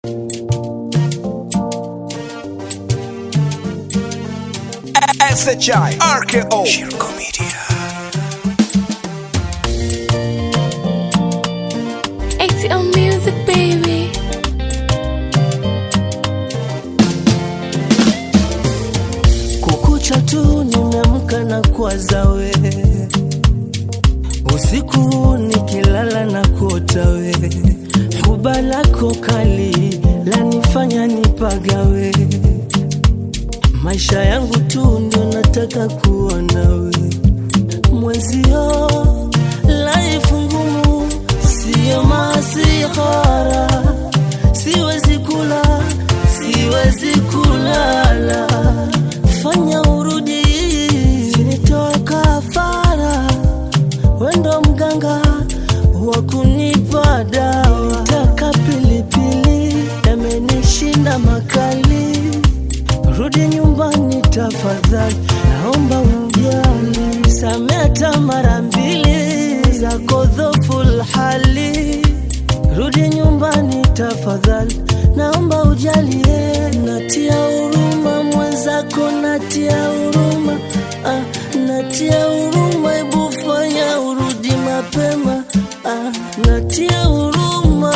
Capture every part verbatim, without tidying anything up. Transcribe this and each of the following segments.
S H I R K O Shirko Media. A T O Music, baby. Kukucha tu nimeamka na kuwaza we, usiku nikilala na kuota we, huba lako kali lanifanya nipagawe, maisha yangu tu ndio nataka kuona we, mwenzio life ngumu, sio masihara, siwezi kula, siwezi kulala, fanya urudi, sinitoe kafara, wendo mganga wa kunipa dawa, taka pilipili yamenishinda makali, rudi nyumbani tafadhali, naomba ujali, sameta mara mbili zako dhoful hali, rudi nyumbani tafadhali, naomba ujalie, natia huruma mwenzako, natia huruma, ah, natia huruma, hebu fanya urudi mapema, ah, natia huruma,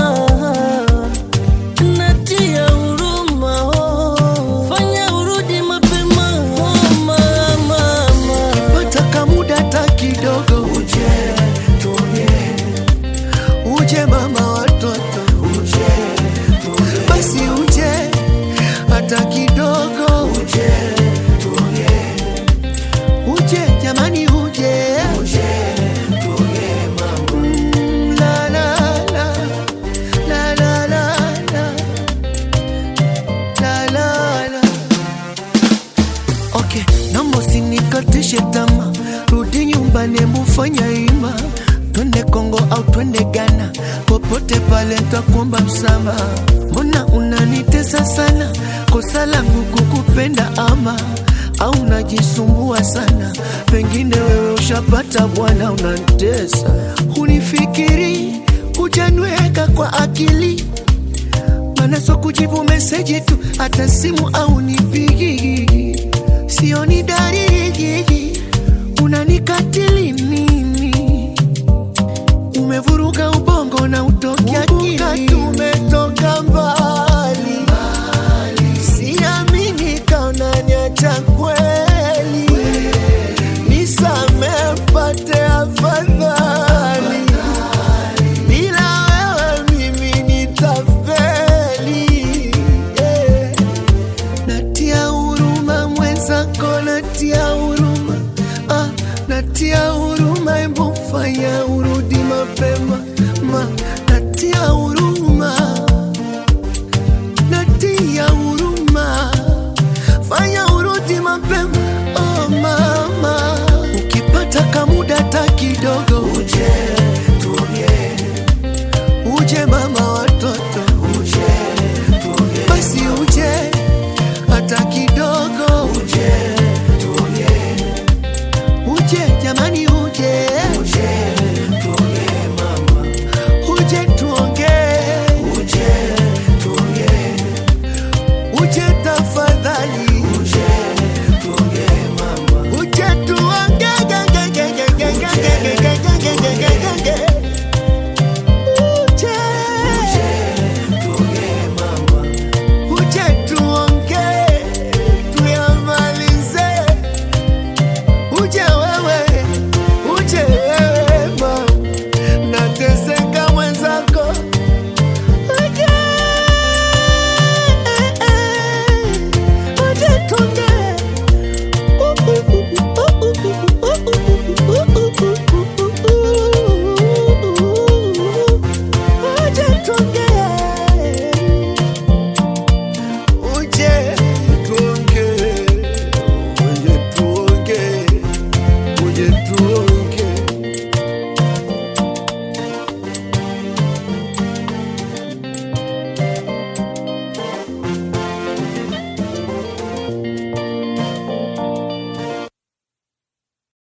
natia huruma, oh, fanya urudi mapema, oh, mama, wataka muda hata kidogo, uje tuone, uje mama watoto, uje tuone, basi uje hata kidogo, uje tuone, uje jamani, uje uje tuone mama, mm, la la la la la la la la la. Okay, naomba usinikatishe tamaa, rudi nyumbani, mufanya ima, twende Kongo au twende Ghana, popote pale nitakuomba msamaha. Mbona unanitesa sana, kosa langu kukupenda ama au unajisumbua sana, pengine wewe ushapata bwana unanitesa, unifikiri hujanweka kwa akili, maana so kujibu message tu, hata simu au nipigi, sioni dalili, unanikatili mimi, umevuruga ubongo na utoki akili,